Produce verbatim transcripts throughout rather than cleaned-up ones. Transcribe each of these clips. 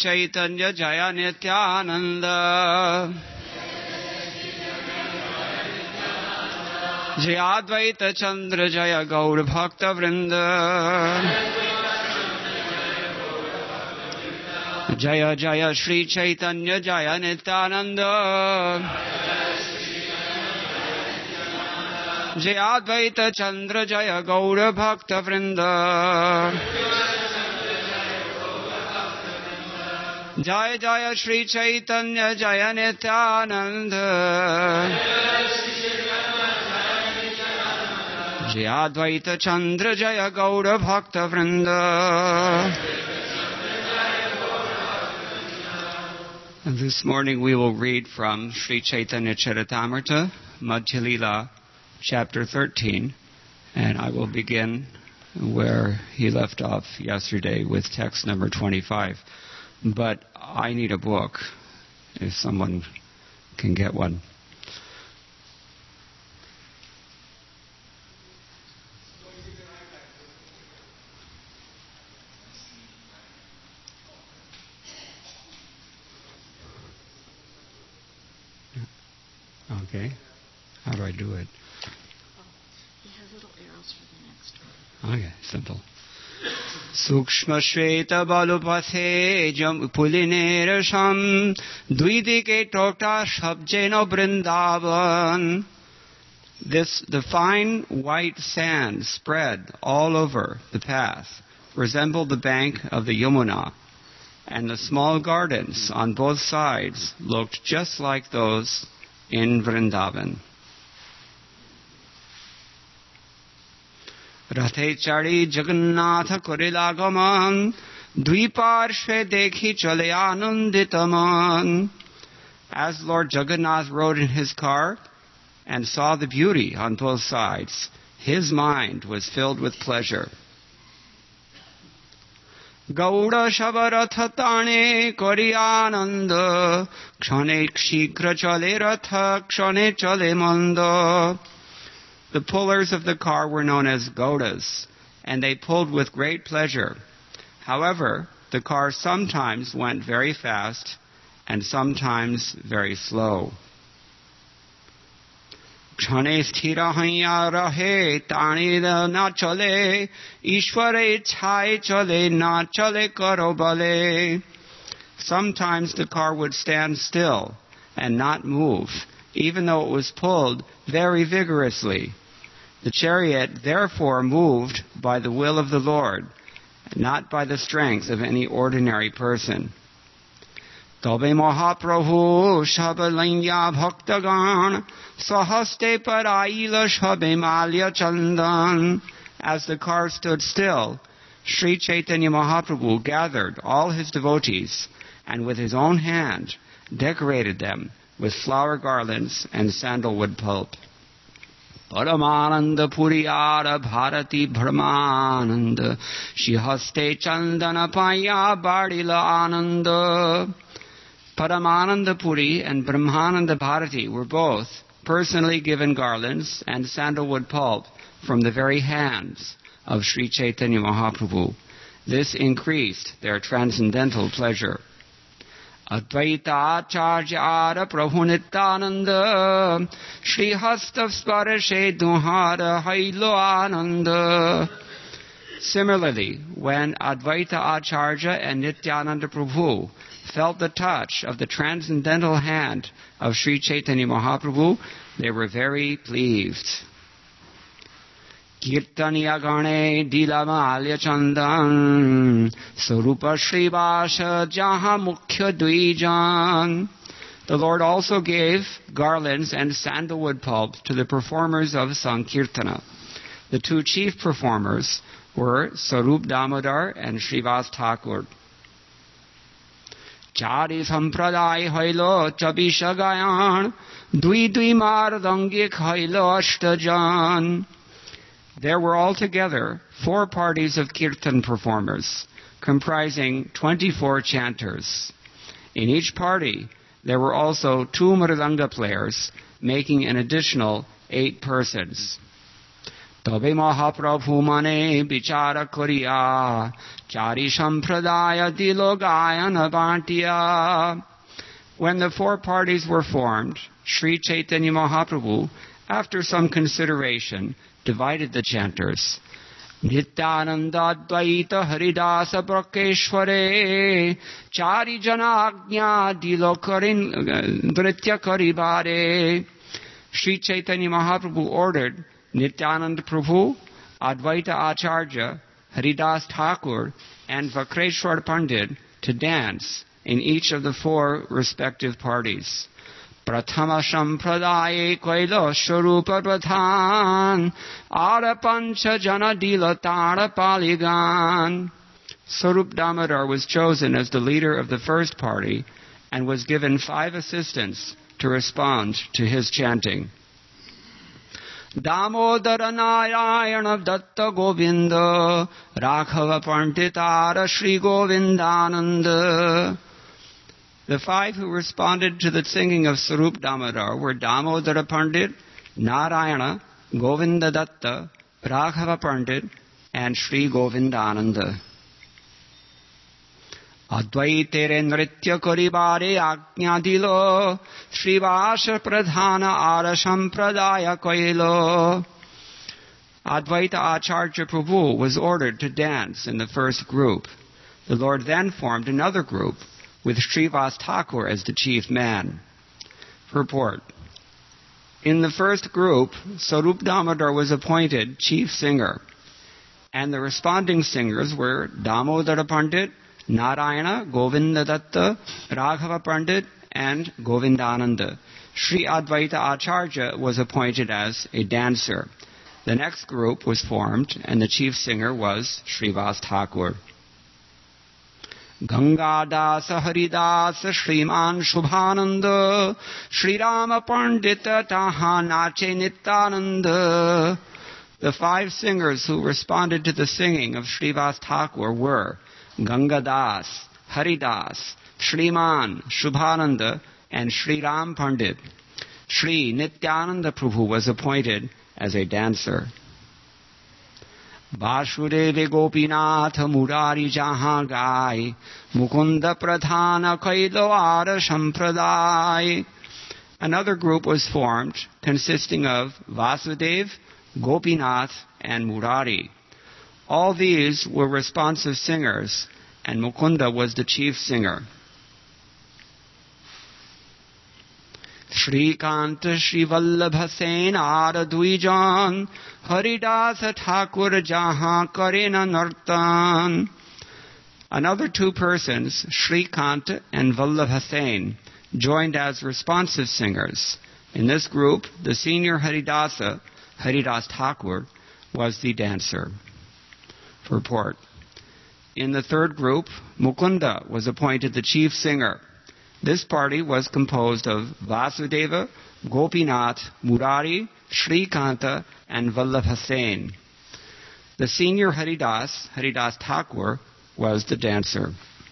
Chaitanya Jaya Nityananda Jaya Advaita Chandra Jaya Gaur Bhakta Vrinda Jaya Jaya Shri Chaitanya Jaya Nityananda Jaya Advaita Chandra Jaya Gaur Bhakta Vrinda Jaya Jaya Shri Chaitanya Jaya Nityananda Jaya Advaita Chandra Jaya Gaur Bhakta Vrinda. And this morning we will read from Sri Chaitanya Charitamrita, Madhya Lila, chapter thirteen, and I will begin where he left off yesterday with text number twenty-five. But I need a book, if someone can get one. Okay. How do I do it? You have little arrows for the next one. Okay, simple. Sukshma Shweta Balupathe Jam Pulinerasham Dvidike Tota Shabjeno Brindavan. This, the fine white sand spread all over the path resembled the bank of the Yamuna, and the small gardens on both sides looked just like those in Vrindavan. Rathe chari Jagannatha korilagaman Dviparshve dekhi chale ananditaman. As Lord Jagannath rode in his car and saw the beauty on both sides, his mind was filled with pleasure. Gaura Shabaratha Tane Koriyananda Kshane Kshigra Chale Ratha Kshane Chale Manda. The pullers of the car were known as Gaudas, and they pulled with great pleasure. However, the car sometimes went very fast and sometimes very slow. Kshane sthira haiya rahe tani na chale Ishware chai chale na chale karo bale. Sometimes the car would stand still and not move, even though it was pulled very vigorously. The chariot therefore moved by the will of the Lord, not by the strength of any ordinary person. Tobe Mahaprabhu Shabalanya Bhaktagan Sahaste Paraila Shabe Malya Chandan. As the car stood still, Sri Chaitanya Mahaprabhu gathered all his devotees and with his own hand decorated them with flower garlands and sandalwood pulp. Paramananda Puriyara Bharati Brahmananda Shihaste Chandana Paya Badila Ananda. Paramananda Puri and Brahmananda Bharati were both personally given garlands and sandalwood pulp from the very hands of Sri Chaitanya Mahaprabhu. This increased their transcendental pleasure. Advaita Acharya Prabhu Nityananda Shri Hasta Sparshe Duhara Hailo Ananda. Similarly, when Advaita Acharya and Nityananda Prabhu felt the touch of the transcendental hand of Sri Chaitanya Mahaprabhu, they were very pleased. Kirtaniya Gane Dilamalya Chandan Sarupa Shrivasa Jaha Mukhya Dvijan. The Lord also gave garlands and sandalwood pulp to the performers of Sankirtana. The two chief performers were Sarup Damodar and Srivas Thakur. Chari Sampradai Hailo Chabisha Gayan Dui Dui Mardangi Hailo Ashtajan. There were altogether four parties of kirtan performers, comprising twenty-four chanters. In each party, there were also two mridanga players, making an additional eight persons. তবে মহাপ্রভু মনে বিচার করিয়া চারি সম্প্রদায় দিল গায়ন বাটিয়া. When the four parties were formed, Sri Chaitanya Mahaprabhu, after some consideration, divided the chanters. Nityananda Advaita Haridasa Brakeshware Chari Jana Agnya Dilo Karin Nritya Karibare. Sri Chaitanya Mahaprabhu ordered Nityananda Prabhu, Advaita Acharya, Haridas Thakur, and Vakreshwar Pandit to dance in each of the four respective parties. Prathama Sampradaye Kaila Sharupa Pradhan Ara Pancha Jana Dila Tara Paligan. Sarup Damodar was chosen as the leader of the first party and was given five assistants to respond to his chanting. Damodara Narayana Datta Govinda Raghava Panditara Shri Govindananda. The five who responded to the singing of Sarup Damodar were Damodara Pandit, Narayana, Govinda Datta, Raghava Pandit, and Shri Govindananda. Advaitere Nritya Karibare Agnya Dilo, Srivasa Pradhana Ara Sampradaya Kailo. Advaita Acharya Prabhu was ordered to dance in the first group. The Lord then formed another group, with Srivas Thakur as the chief man. Purport. In the first group, Sarup Damodar was appointed chief singer, and the responding singers were Damodara Pandit, Narayana, Govinda Datta, Raghava Pandit, and Govindananda. Sri Advaita Acharya was appointed as a dancer. The next group was formed, and the chief singer was Srivas Thakur. Gangadasa Haridasa Shriman Shubhananda Shri Rama Pandita Taha Nache Nityananda. The five singers who responded to the singing of Srivas Thakur were Gangadas, Haridas, Shriman Shubhananda, and Shri Ram Pandit. Shri Nityananda Prabhu was appointed as a dancer. Vasudeva Gopinatha Murari Jahan Gai Mukunda Pradhana Kailawara Sampradai. Another group was formed consisting of Vasudev, Gopinath, and Murari. All these were responsive singers, and Mukunda was the chief singer. Shri Kanta Shri Vallabha Sen Ara Duijan Haridasa Thakur Jahan Karena Nartan. Another two persons, Shri Kanta and Vallabha Sen, joined as responsive singers. In this group, the senior Haridasa, Haridas Thakur, was the dancer. Purport. In the third group, Mukunda was appointed the chief singer. This party was composed of Vasudeva, Gopinath, Murari, Shri Kanta, and Vallabha Sen. The senior Haridas, Haridas Thakur, was the dancer.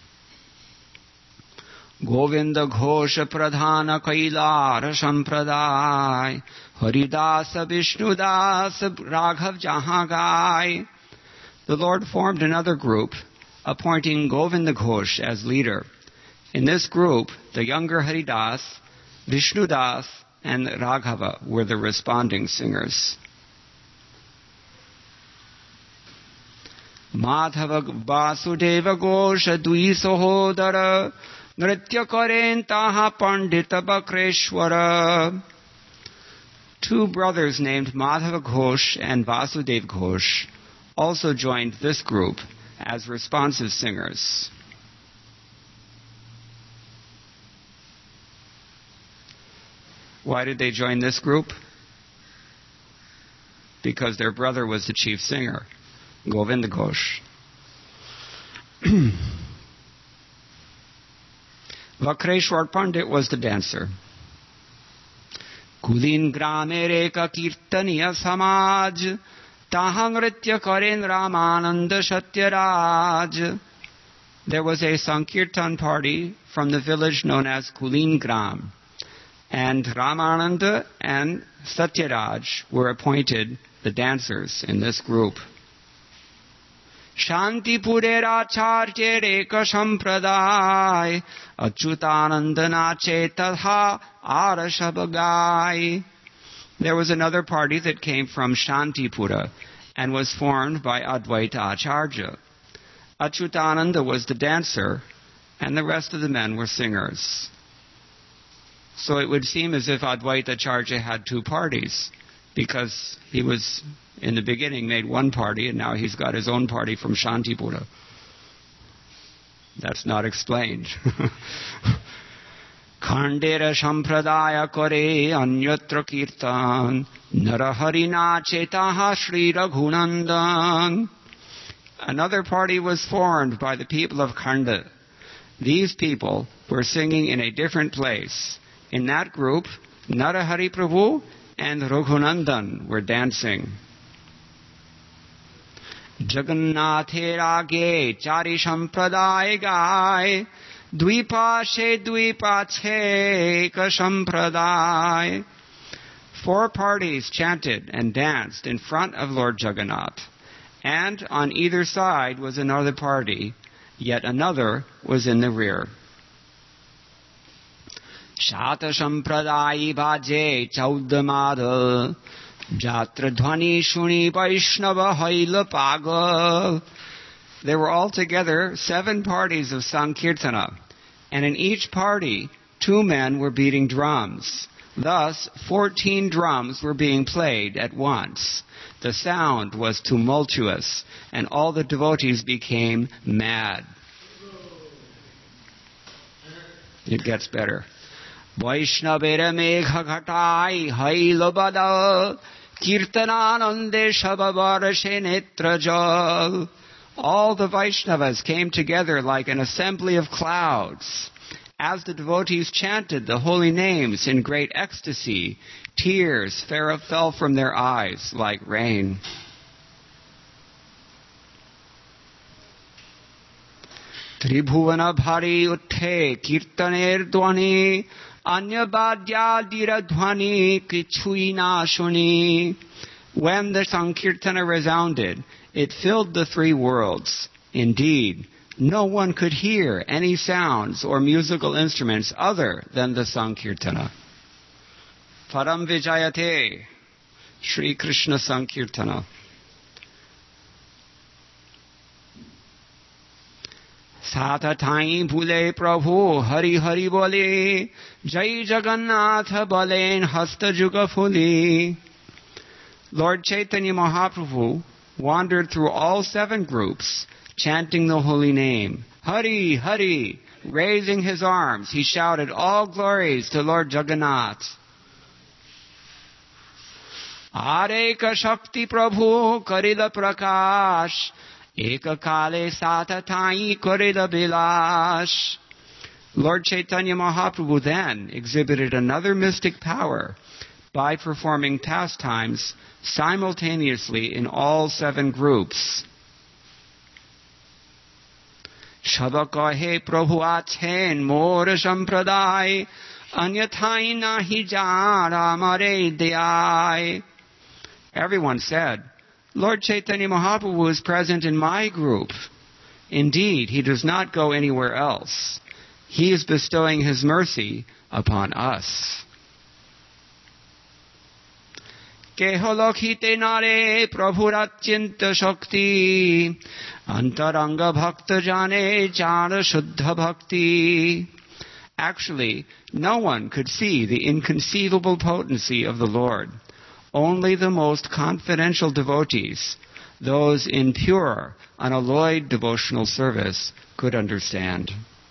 Govinda Ghosha Pradhana Kailara Sampradai Haridasa Vishnudasa Raghav Jahagai. The Lord formed another group, appointing Govinda Ghosh as leader. In this group, the younger Haridas, Vishnudas, and Raghava were the responding singers. Madhava Vasudeva Gosha Dui Sahodara Nritya Karen Taha Pandita Bakreshwara. Two brothers named Madhava Ghosh and Vasudev Ghosh also joined this group as responsive singers. Why did they join this group? Because their brother was the chief singer, Govinda Ghosh. Vakreshwar Pandit was the dancer. Kulin grame reka kirtaniya samaj tahang ritya karen Ramananda Satyaraj. There was a Sankirtan party from the village known as Kulin Gram, and Ramananda and Satyaraj were appointed the dancers in this group. Shantipurer acharyer eka sampradaya achyutananda nache tadha arashabhagai. There was another party that came from Shantipura and was formed by Advaita Acharya. Achyutananda was the dancer, and the rest of the men were singers. So it would seem as if Advaita Acharya had two parties, because he was, in the beginning, made one party, and now he's got his own party from Shantipura. That's not explained. Khandera sampradaya kore anyatra kirtan narahari nachetaha Sri Raghunandan. Another party was formed by the people of Khanda. These people were singing in a different place. In that group, Narahari Prabhu and Raghunandan were dancing. Jagannathe rage chari sampradaya gai Dvipa she dvipa che ka sampradaya. Four parties chanted and danced in front of Lord Jagannath, and on either side was another party, yet another was in the rear. Shata sampradaya bhaje chaudamada jatra dhvani shuni vaishnava haila pagal. There were altogether seven parties of Sankirtana, and in each party two men were beating drums. Thus, fourteen drums were being played at once. The sound was tumultuous, and all the devotees became mad. It gets better. Vaishnavera megha ghatai hailabada kirtananande shabhavarashe netrajal. All the Vaishnavas came together like an assembly of clouds. As the devotees chanted the holy names in great ecstasy, tears fell from their eyes like rain. Tribhuvana bhari utthe kirtaner dvani anya badhyadira dvani kichui na shuni. When the Sankirtana resounded, it filled the three worlds. Indeed, no one could hear any sounds or musical instruments other than the Sankirtana. Param Vijayate, Sri Krishna Sankirtana. Sata thai bhule Prabhu Hari Hari bole Jai Jagannath balen hasta juga phuli. Lord Chaitanya Mahaprabhu wandered through all seven groups, chanting the holy name. Hari, Hari, raising his arms, he shouted all glories to Lord Jagannath. Areka Shakti Prabhu Karila Prakash, Eka Kale Satatai Karila Bilash. Lord Chaitanya Mahaprabhu then exhibited another mystic power by performing pastimes simultaneously in all seven groups. Shabakahe Prabhu Achen Mora Sampradai Anyathai Nahi Jara Mare Deyai. Everyone said, Lord Chaitanya Mahaprabhu is present in my group. Indeed, he does not go anywhere else. He is bestowing his mercy upon us. Keholokhite nare prabhuratyanta shakti antaranga bhakta jane jana shuddha bhakti. Actually, no one could see the inconceivable potency of the Lord. Only the most confidential devotees, those in pure, unalloyed devotional service, could understand.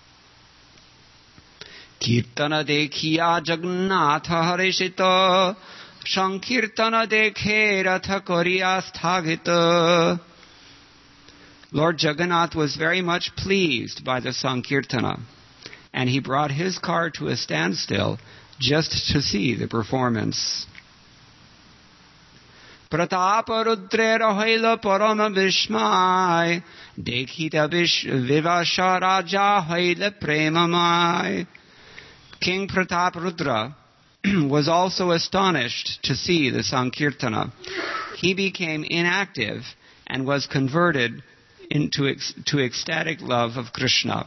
Kirtana dekhiya Jagannatha harishita Sankirtana dekhe ratha kariya sthagita. Lord Jagannath was very much pleased by the Sankirtana, and he brought his car to a standstill just to see the performance. Pratapa rudre rahaila parama vishmai dekhita vivasha raja haila premamai. King Prataparudra was also astonished to see the Sankirtana. he became inactive and was converted into ex- to ecstatic love of Krishna.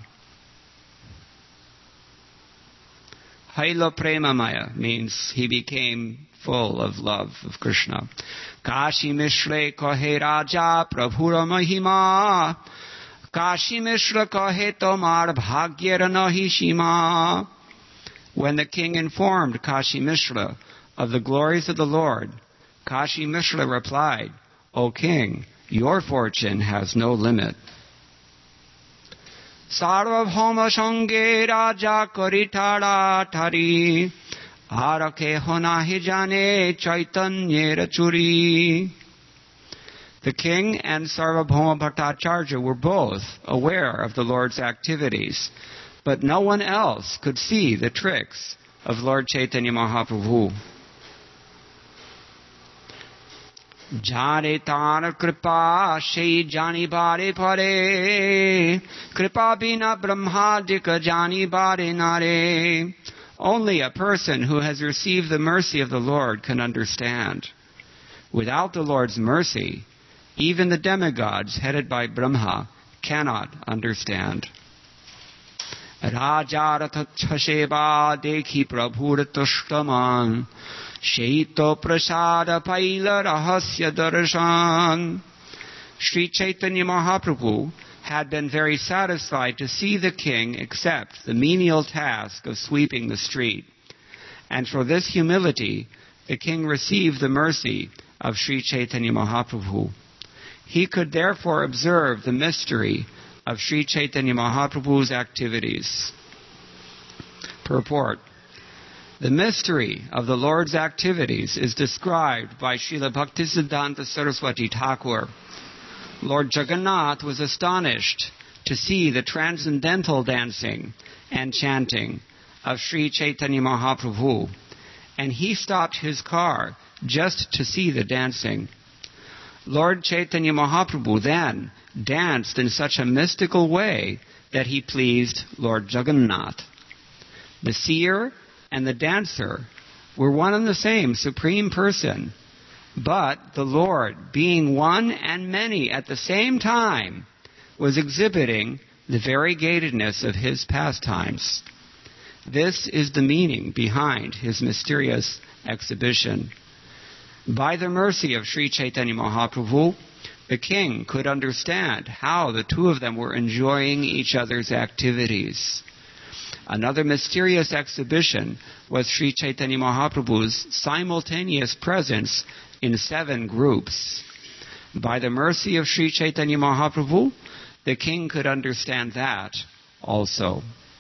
Haila Premamaya means he became full of love of Krishna. Kashi Mishra kahe Raja Prabhura Mahima. Kashi Mishra kahe Tomar Bhagyera nahi shima. When the king informed Kashi Mishra of the glories of the Lord, Kashi Mishra replied, O king, your fortune has no limit. Sarvabhauma Sange Raja Karitara Tari Arake Honahi Jane Chaitanya Churi. The king and Sarvabhauma Bhattacharya were both aware of the Lord's activities, but no one else could see the tricks of Lord Chaitanya Mahaprabhu. Jare tar kripa shei jani bare pare, kripa bina brahmadika jani bare nare. Only a person who has received the mercy of the Lord can understand. Without the Lord's mercy, even the demigods headed by Brahma cannot understand. Rajaratha chasheba dekhi prabhur tushtaman, Shaito prasada paila rahasya darshan. Sri Chaitanya Mahaprabhu had been very satisfied to see the king accept the menial task of sweeping the street. And for this humility, the king received the mercy of Sri Chaitanya Mahaprabhu. He could therefore observe the mystery of Sri Chaitanya Mahaprabhu's activities. Purport. The mystery of the Lord's activities is described by Srila Bhaktisiddhanta Saraswati Thakur. Lord Jagannath was astonished to see the transcendental dancing and chanting of Sri Chaitanya Mahaprabhu, and he stopped his car just to see the dancing. Lord Chaitanya Mahaprabhu then danced in such a mystical way that he pleased Lord Jagannath. The seer and the dancer were one and the same Supreme Person, but the Lord, being one and many at the same time, was exhibiting the variegatedness of his pastimes. This is the meaning behind his mysterious exhibition. By the mercy of Sri Chaitanya Mahaprabhu, the king could understand how the two of them were enjoying each other's activities. Another mysterious exhibition was Sri Chaitanya Mahaprabhu's simultaneous presence in seven groups. By the mercy of Sri Chaitanya Mahaprabhu, the king could understand that also.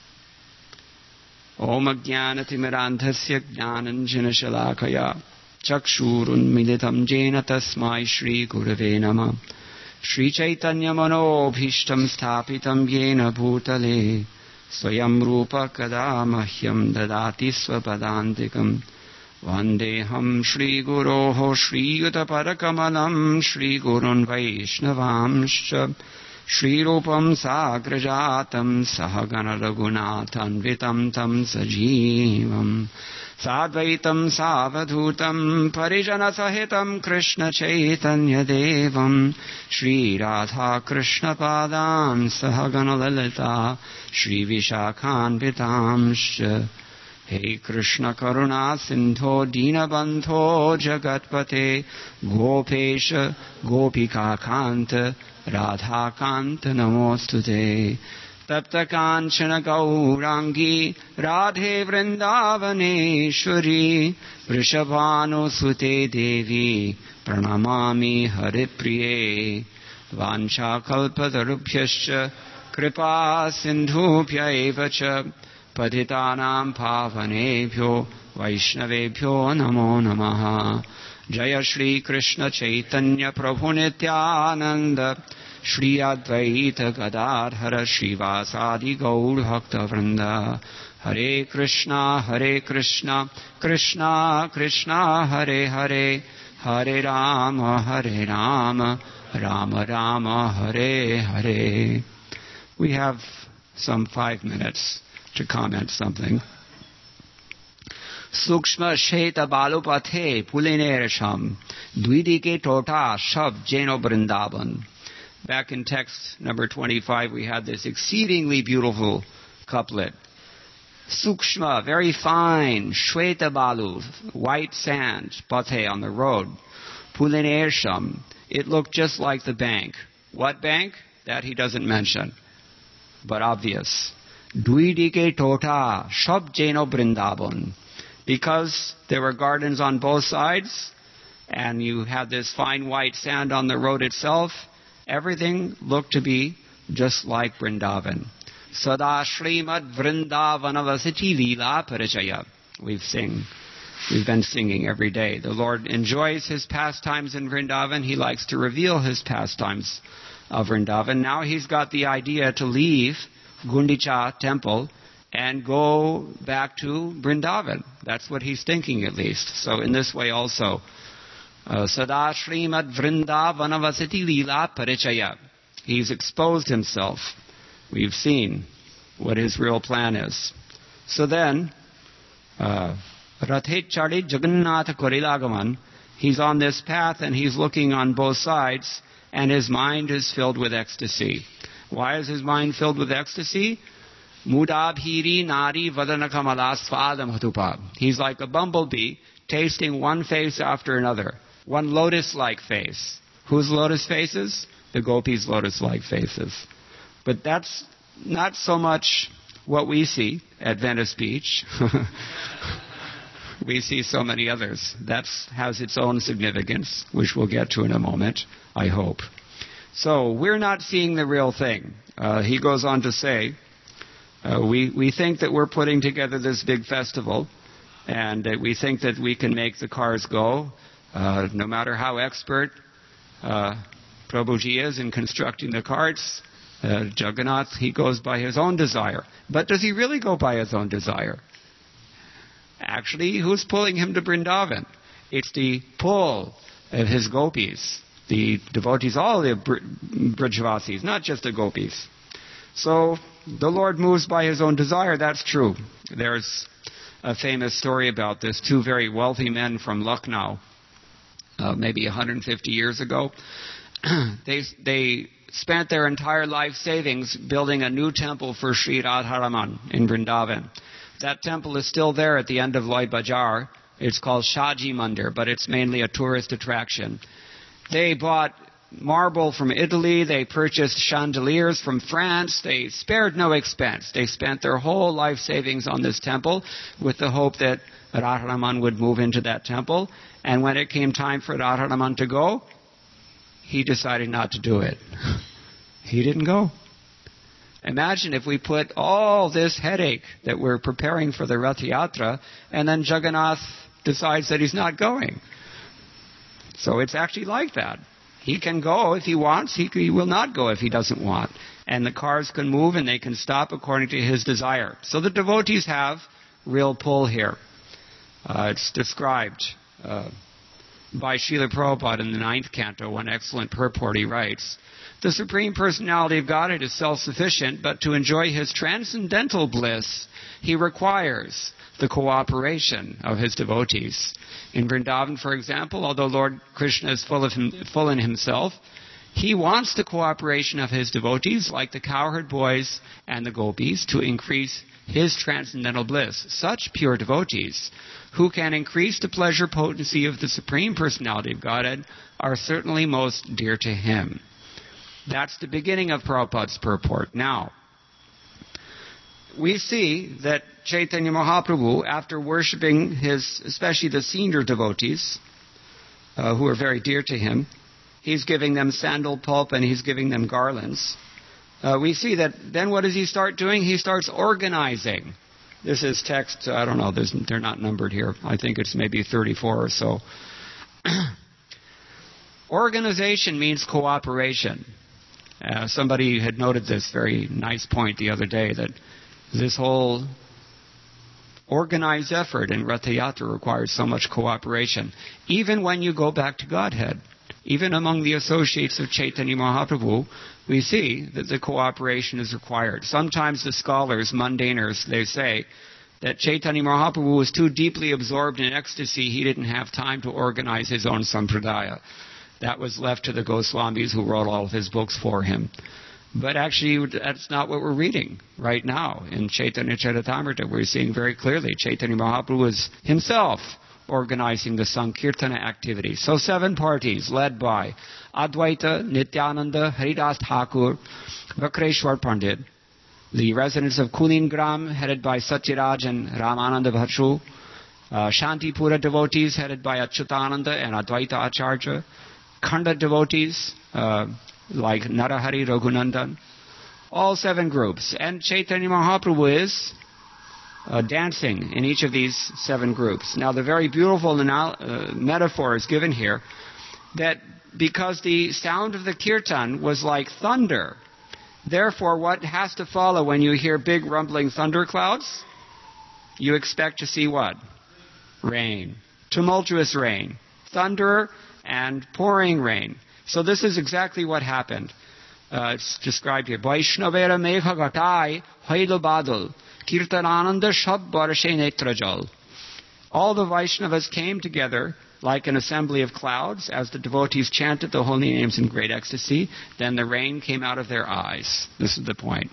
Om Ajnanatimirandhasya Jnananjana Shalakaya Chakshurunmilitam Jena Tasmai Shri Gurave Nama Shri Chaitanya Manobhishtam Sthapitam Yena Bhutale Swayam Rupa Kada Mahyam Dadati Swapadantikam Vandeham Shri Guroho Shri Yuta Parakamalam Shri Gurun Vaishnavamscha Shri Rupam Sagrajatam Sahagana Raghunathanvitam Tam Sajivam Sadvaitam Savadhutam Parijana Sahitam Krishna Chaitanya Devam Shri Radha Krishna Padam Sahagana Lalita Shri Vishakhanvitamscha Hey Krishna Karuna Sindho Dinabandho Jagatpate Gopesha Gopika Kanta Radha Kanta Namostute Tapta Kanchana Gaurangi Radhe Vrindavaneshwari Vrishabhano Sute Devi Pranamami Haripriye Vancha Kalpatarubhyascha Kripa Sindhubhya Evacha Patitanam Pavanebhyo Vaishnavebhyo Namo Namaha Jaya Shri Krishna Chaitanya Prabhu Nityananda Shri Advaita Gadadhara Srivasadi Gaur Bhakta Vrinda Hare Krishna Hare Krishna Krishna Krishna Hare Hare Hare Rama Hare Rama Rama Rama Hare Hare. We have some five minutes to comment something. Sukshma Sheta Balupathe Pulineresham Dvidike Tota Shab Jeno Brindavan. Back in text number twenty-five, we had this exceedingly beautiful couplet. Sukshma, very fine, Shweta Balu, white sand, Pathe on the road. Pulineresham, it looked just like the bank. What bank? That he doesn't mention, but obvious. Dvidike Tota Shab Jeno Brindavan. Because there were gardens on both sides, and you had this fine white sand on the road itself, everything looked to be just like Vrindavan. Sada Shrimad Vrindavanavasiti Leela Parachaya. We've sing, we've been singing every day. The Lord enjoys His pastimes in Vrindavan. He likes to reveal His pastimes of Vrindavan. Now He's got the idea to leave Gundicha temple and go back to Vrindavan. That's what He's thinking, at least. So in this way also, Sada Shrimad Vrindavanavasiti Leela Parichaya. He's exposed Himself. We've seen what His real plan is. So then, Rathet Chadi Jagannatha Korilagaman, He's on this path and He's looking on both sides, and His mind is filled with ecstasy. Why is His mind filled with ecstasy? Mudabhiri nari vadanakamalā svādam hatupā. He's like a bumblebee tasting one face after another. One lotus-like face. Whose lotus faces? The gopis' lotus-like faces. But that's not so much what we see at Venice Beach. We see so many others. That has its own significance, which we'll get to in a moment, I hope. So we're not seeing the real thing. Uh, he goes on to say, Uh, we, we think that we're putting together this big festival, and that we think that we can make the cars go, uh, no matter how expert uh, Prabhuji is in constructing the carts. Uh, Jagannath, he goes by his own desire. But does he really go by his own desire? Actually, who's pulling him to Vrindavan? It's the pull of his gopis, the devotees, all the Brajavasis, not just the gopis. So the Lord moves by His own desire, that's true. There's a famous story about this. Two very wealthy men from Lucknow, uh, maybe one hundred fifty years ago, they they spent their entire life savings building a new temple for Sri Radharaman in Vrindavan. That temple is still there at the end of Loi Bajar. It's called Shaji Mandir, but it's mainly a tourist attraction. They bought marble from Italy, they purchased chandeliers from France, they spared no expense. They spent their whole life savings on this temple with the hope that Radharaman would move into that temple. And when it came time for Radharaman to go, he decided not to do it. He didn't go. Imagine if we put all this headache that we're preparing for the Rath Yatra, and then Jagannath decides that he's not going. So it's actually like that. He can go if he wants. He, he will not go if he doesn't want. And the cars can move and they can stop according to his desire. So the devotees have real pull here. Uh, it's described uh, by Srila Prabhupada in the ninth canto, one excellent purport. He writes, "The Supreme Personality of Godhead is self-sufficient, but to enjoy His transcendental bliss, He requires the cooperation of His devotees. In Vrindavan, for example, although Lord Krishna is full of him, full in Himself, He wants the cooperation of His devotees, like the cowherd boys and the gopis, to increase His transcendental bliss. Such pure devotees, who can increase the pleasure potency of the Supreme Personality of Godhead, are certainly most dear to Him." That's the beginning of Prabhupada's purport. Now, we see that Chaitanya Mahaprabhu, after worshipping his, especially the senior devotees, uh, who are very dear to him, he's giving them sandal pulp and he's giving them garlands. Uh, we see that then what does he start doing? He starts organizing. This is text, I don't know, they're not numbered here. I think it's maybe thirty-four or so. Organization means cooperation. Uh, somebody had noted this very nice point the other day, that this whole organized effort in Rath Yatra requires so much cooperation. Even when you go back to Godhead, even among the associates of Chaitanya Mahaprabhu, we see that the cooperation is required. Sometimes the scholars, mundaners, they say that Chaitanya Mahaprabhu was too deeply absorbed in ecstasy. He didn't have time to organize his own sampradaya. That was left to the Goswamis, who wrote all of his books for him. But actually, that's not what we're reading right now. In Chaitanya Charitamrita, we're seeing very clearly Chaitanya Mahaprabhu was himself organizing the Sankirtana activity. So seven parties led by Advaita, Nityananda, Haridas Thakur, Vakreshwar Pandit, the residents of Kulingram, headed by Satyaraj and Ramananda Bhattacharya, uh, Shantipura devotees, headed by Achyutananda and Advaita Acharya, Khanda devotees, uh, like Narahari Raghunandan, all seven groups. And Chaitanya Mahaprabhu is uh, dancing in each of these seven groups. Now, the very beautiful anal- uh, metaphor is given here that because the sound of the kirtan was like thunder, therefore, what has to follow when you hear big rumbling thunderclouds? You expect to see what? Rain. Tumultuous rain. Thunder and pouring rain. So this is exactly what happened. Uh, it's described here. Vaishnavera megha gatai haidal badal kirtanananda shab barshe netrajal. All the Vaishnavas came together like an assembly of clouds as the devotees chanted the holy names in great ecstasy. Then the rain came out of their eyes. This is the point.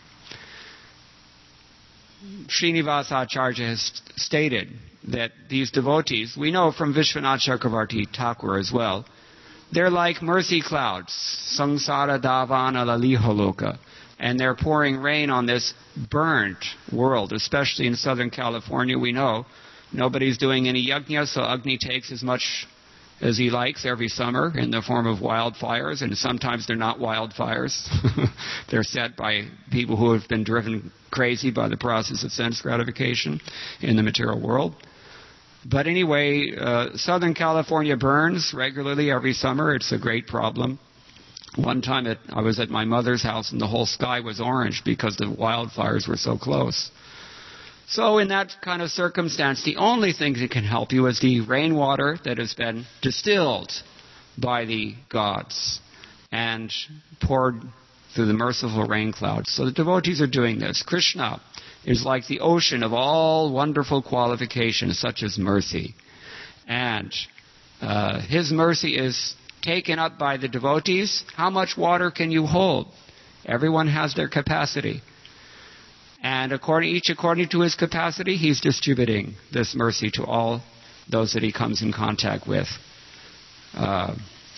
Srinivasa Acharya has stated that these devotees, we know from Vishwanath Chakravarti Thakur as well, they're like mercy clouds, samsara davana lalihaloka, and they're pouring rain on this burnt world, especially in Southern California. We know nobody's doing any yajna, so Agni takes as much as he likes every summer in the form of wildfires, and sometimes they're not wildfires. They're set by people who have been driven crazy by the process of sense gratification in the material world. But anyway, uh, Southern California burns regularly every summer. It's a great problem. One time it, I was at my mother's house and the whole sky was orange because the wildfires were so close. So in that kind of circumstance, the only thing that can help you is the rainwater that has been distilled by the gods and poured through the merciful rain clouds. So the devotees are doing this. Krishna is like the ocean of all wonderful qualifications, such as mercy. And uh, his mercy is taken up by the devotees. How much water can you hold? Everyone has their capacity. And according, each according to his capacity, he's distributing this mercy to all those that he comes in contact with. Uh,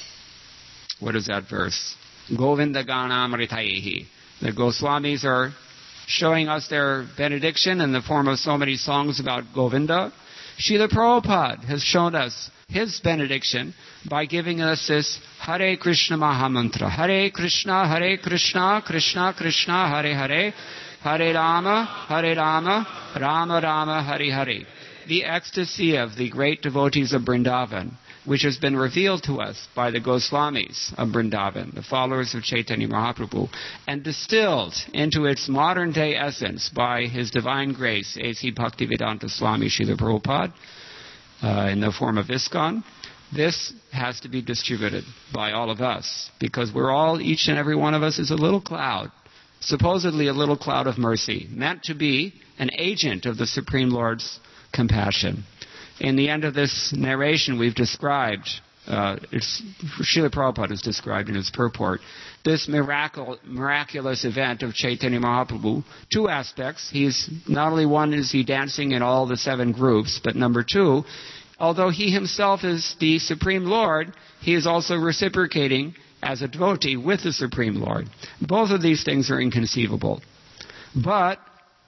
what is that verse? Govinda Ganamritayehi. The Goswamis are showing us their benediction in the form of so many songs about Govinda. Srila Prabhupada has shown us his benediction by giving us this Hare Krishna Mahamantra. Hare Krishna, Hare Krishna, Krishna Krishna, Hare Hare, Hare Rama, Hare Rama, Rama Rama, Hare Hare. The ecstasy of the great devotees of Vrindavan, which has been revealed to us by the Goswamis of Vrindavan, the followers of Chaitanya Mahaprabhu, and distilled into its modern-day essence by His Divine Grace, A C Bhaktivedanta Swami Srila Prabhupada, uh, in the form of ISKCON. This has to be distributed by all of us, because we're all, each and every one of us is a little cloud, supposedly a little cloud of mercy, meant to be an agent of the Supreme Lord's compassion. In the end of this narration, we've described, uh, it's, Srila Prabhupada has described in his purport, this miracle, miraculous event of Chaitanya Mahaprabhu. Two aspects. He's not only one is he dancing in all the seven groups, but number two, although he himself is the Supreme Lord, he is also reciprocating as a devotee with the Supreme Lord. Both of these things are inconceivable. But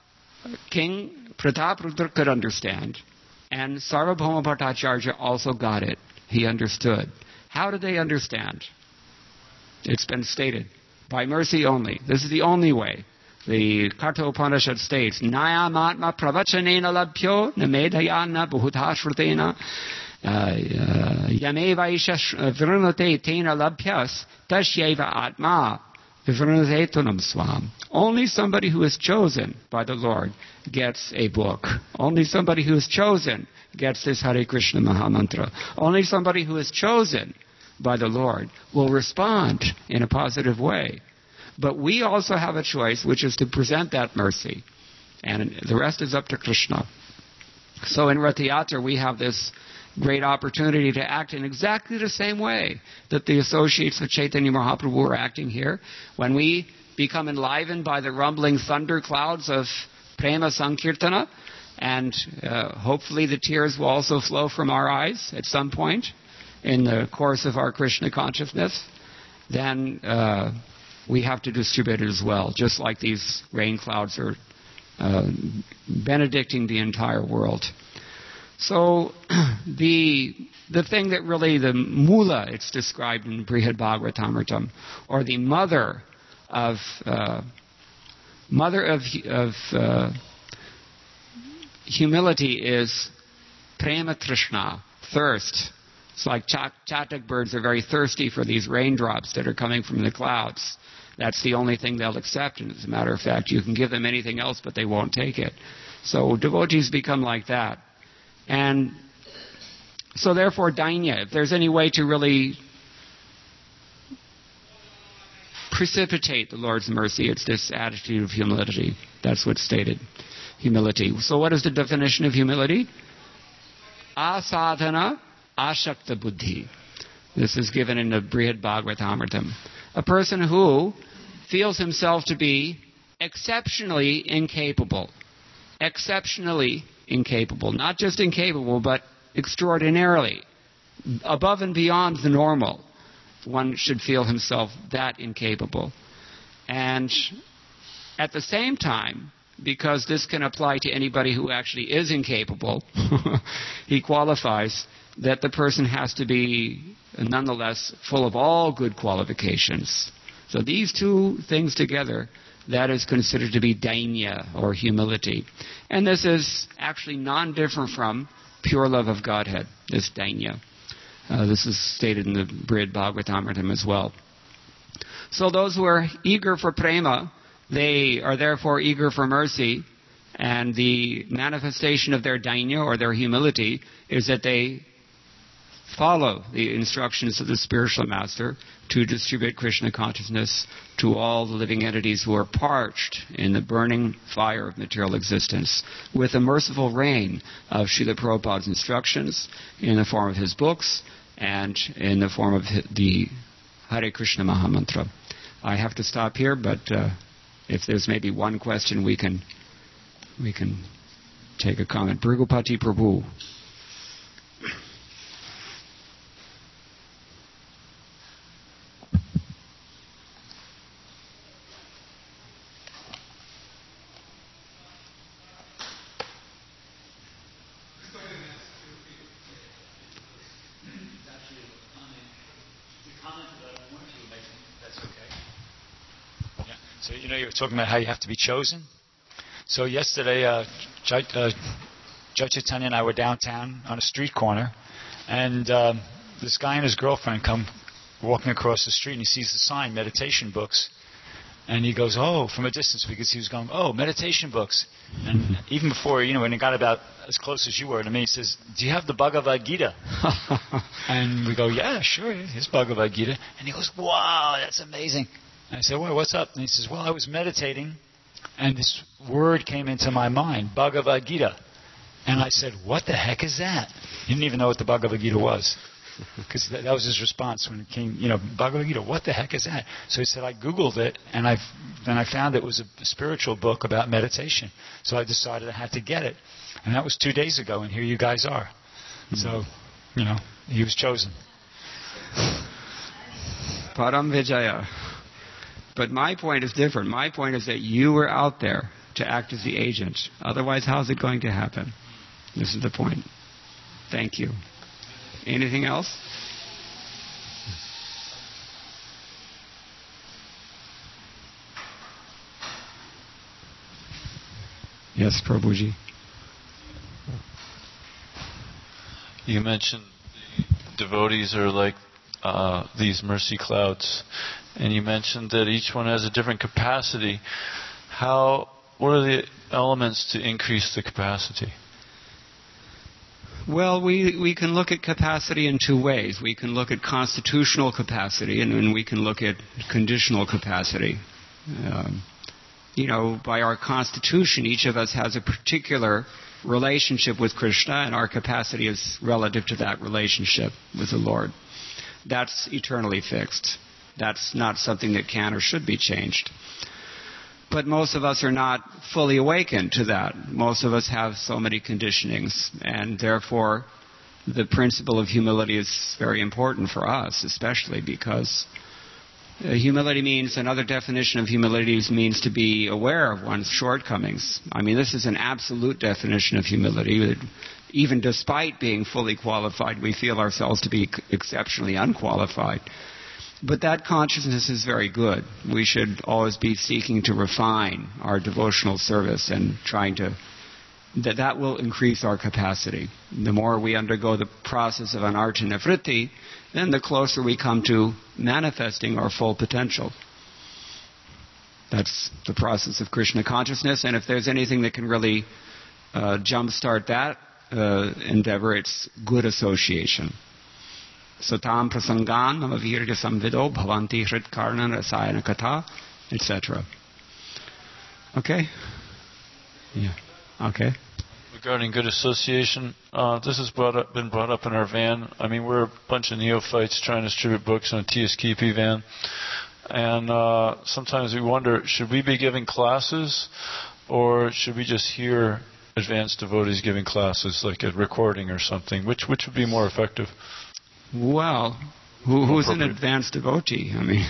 King Prataprudra could understand. And Sarvabhauma Bhattacharya also got it. He understood. How did they understand? It's been stated. By mercy only. This is the only way. The Katha Upanishad states, Nayamatma pravachanena labhyo namedhayana bhutashvrutena yameva isha vrinate tena labhyas tashyeva atma vrinate tunam swam. Only somebody who is chosen by the Lord gets a book. Only somebody who is chosen gets this Hare Krishna Mahamantra. Only somebody who is chosen by the Lord will respond in a positive way. But we also have a choice, which is to present that mercy. And the rest is up to Krishna. So in Rath Yatra, we have this great opportunity to act in exactly the same way that the associates of Chaitanya Mahaprabhu are acting here. When we become enlivened by the rumbling thunder clouds of Prema Sankirtana, and uh, hopefully the tears will also flow from our eyes at some point in the course of our Krishna consciousness, then uh, we have to distribute it as well, just like these rain clouds are uh, benedicting the entire world. So the the thing that really, the mula, it's described in Brihad Bhagavatamritam, or the mother of uh, mother of of uh, humility is prema trishna, thirst. It's like ch- chatak birds are very thirsty for these raindrops that are coming from the clouds. That's the only thing they'll accept. And as a matter of fact, you can give them anything else, but they won't take it. So devotees become like that. And so therefore, dainya, if there's any way to really precipitate the Lord's mercy, it's this attitude of humility. That's what's stated, humility. So what is the definition of humility? Asadhana ashakta buddhi. This is given in the Brihad Bhagavatamritam. A person who feels himself to be exceptionally incapable. Exceptionally incapable. Not just incapable, but extraordinarily. Above and beyond the normal. One should feel himself that incapable. And at the same time, because this can apply to anybody who actually is incapable, he qualifies that the person has to be nonetheless full of all good qualifications. So these two things together, that is considered to be dainya, or humility. And this is actually non-different from pure love of Godhead, this dainya. Uh, this is stated in the Brihad Bhagavatamritam as well. So those who are eager for prema, they are therefore eager for mercy, and the manifestation of their dainya, or their humility, is that they follow the instructions of the spiritual master to distribute Krishna consciousness to all the living entities who are parched in the burning fire of material existence, with a merciful rain of Srila Prabhupada's instructions in the form of his books and in the form of the Hare Krishna Mahamantra. I have to stop here, but uh, if there's maybe one question, we can we can take a comment. Brigupati Prabhu. So, you know, you were talking about how you have to be chosen. So yesterday, uh, Jai, uh, Jai Chaitanya and I were downtown on a street corner, and um, this guy and his girlfriend come walking across the street, and he sees the sign, meditation books. And he goes, oh, from a distance, because he was going, oh, meditation books. And even before, you know, when he got about as close as you were to me, he says, do you have the Bhagavad Gita? And we go, yeah, sure, here's Bhagavad Gita. And he goes, wow, that's amazing. And I said, well, what's up? And he says, well, I was meditating, and this word came into my mind, Bhagavad Gita. And I said, what the heck is that? He didn't even know what the Bhagavad Gita was. Because that, that was his response when it came, you know, Bhagavad Gita, what the heck is that? So he said, I Googled it, and I then I found it was a spiritual book about meditation. So I decided I had to get it. And that was two days ago, and here you guys are. Mm-hmm. So, you know, he was chosen. Param Vijaya. But my point is different. My point is that you were out there to act as the agent. Otherwise, how's it going to happen? This is the point. Thank you. Anything else? Yes, Prabhuji. You mentioned the devotees are like uh, these mercy clouds, and you mentioned that each one has a different capacity. How? What are the elements to increase the capacity? Well, we, we can look at capacity in two ways. We can look at constitutional capacity, and, and we can look at conditional capacity. Um, you know, by our constitution, each of us has a particular relationship with Krishna, and our capacity is relative to that relationship with the Lord. That's eternally fixed. That's not something that can or should be changed. But most of us are not fully awakened to that. Most of us have so many conditionings, and therefore the principle of humility is very important for us, especially because uh, humility means, another definition of humility means to be aware of one's shortcomings. I mean, this is an absolute definition of humility. Even despite being fully qualified, we feel ourselves to be exceptionally unqualified. But that consciousness is very good. We should always be seeking to refine our devotional service and trying to, that that will increase our capacity. The more we undergo the process of anartha nivritti, then the closer we come to manifesting our full potential. That's the process of Krishna consciousness, and if there's anything that can really uh, jumpstart that uh, endeavor, it's good association. Satam prasangan mama virya samvido bhavanti hrit karna rasayana katha, et cetera. Okay? Yeah. Okay. Regarding good association, uh, this has brought up, been brought up in our van. I mean, we're a bunch of neophytes trying to distribute books in a T S K P van. And uh, sometimes we wonder, should we be giving classes, or should we just hear advanced devotees giving classes, like a recording or something? Which which would be more effective? Well, who, who's an advanced devotee? I mean,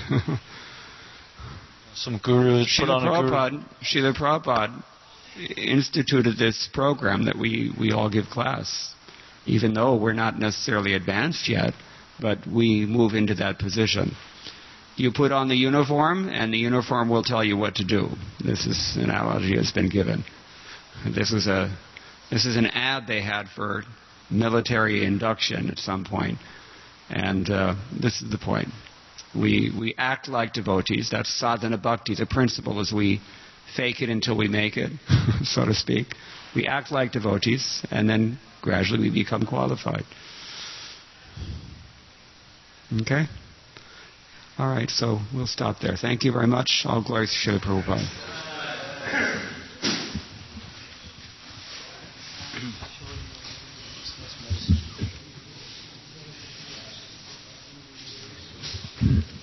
some guru put on a guru. Srila Prabhupada instituted this program that we, we all give class, even though we're not necessarily advanced yet, but we move into that position. You put on the uniform, and the uniform will tell you what to do. This is an analogy that's been given. This is a this is an ad they had for military induction at some point. And uh, this is the point. We we act like devotees. That's sadhana bhakti. The principle is we fake it until we make it, so to speak. We act like devotees, and then gradually we become qualified. Okay? All right, so we'll stop there. Thank you very much. All glories to Srila Prabhupada. Mm-hmm.